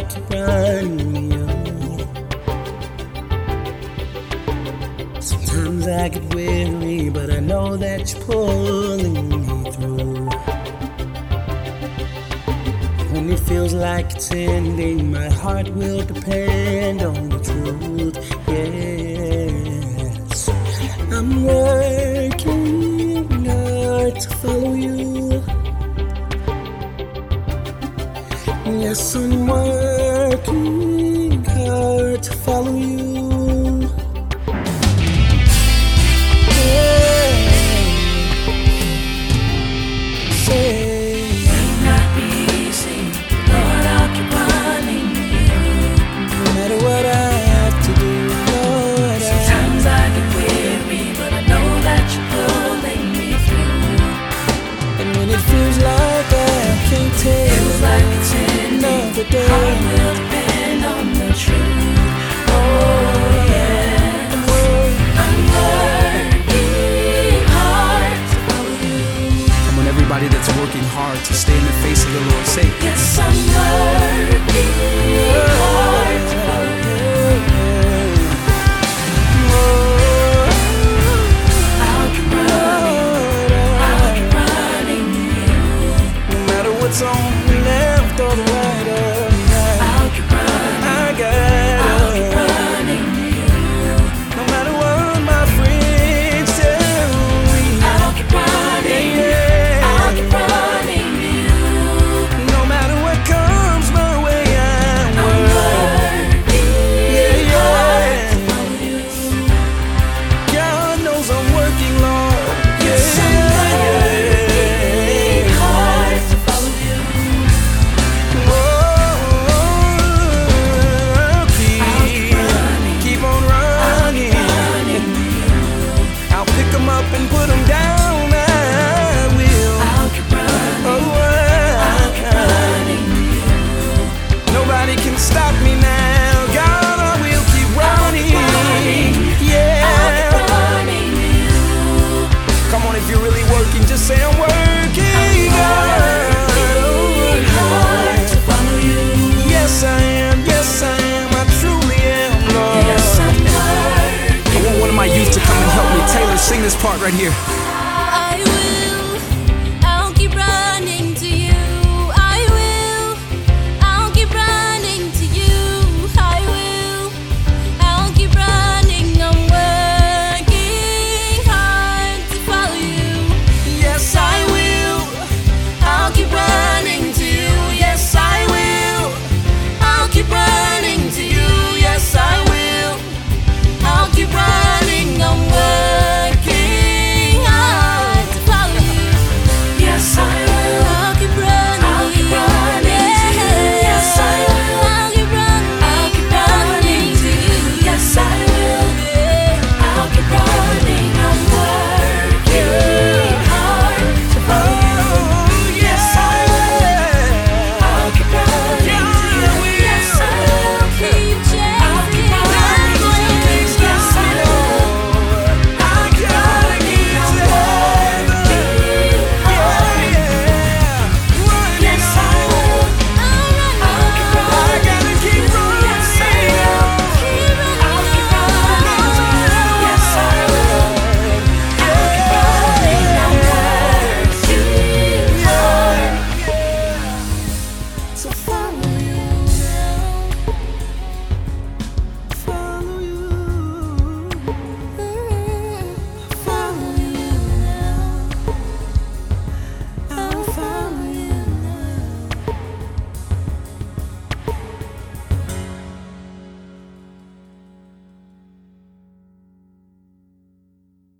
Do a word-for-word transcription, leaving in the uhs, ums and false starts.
keep running you. Sometimes I get weary, but I know that you're pulling me through. When it feels like it's ending, my heart will depend on the truth. Yes, I'm working hard to follow you. Yes, I'm working hard to follow you. I will depend on the truth. Oh yeah, I'm working hard to follow you. Come on, everybody that's working hard to stay in the face of the Lord, say, yes, I'm working hard to follow you. I'll keep running, I'll keep running you. No matter what's on the left or the right. And put them down, I will. I'll keep running. Oh, I'll keep running. Nobody can stop me now. God, I will keep running. running. Yeah. I'll keep running. Come on, if you're really working, just say I'm working. I'm working hard to follow you. Yes, I am. Yes, I am. I truly am, Lord. Yes, I'm working. I want one of my youth to come and help me. Taylor, sing this part right here. I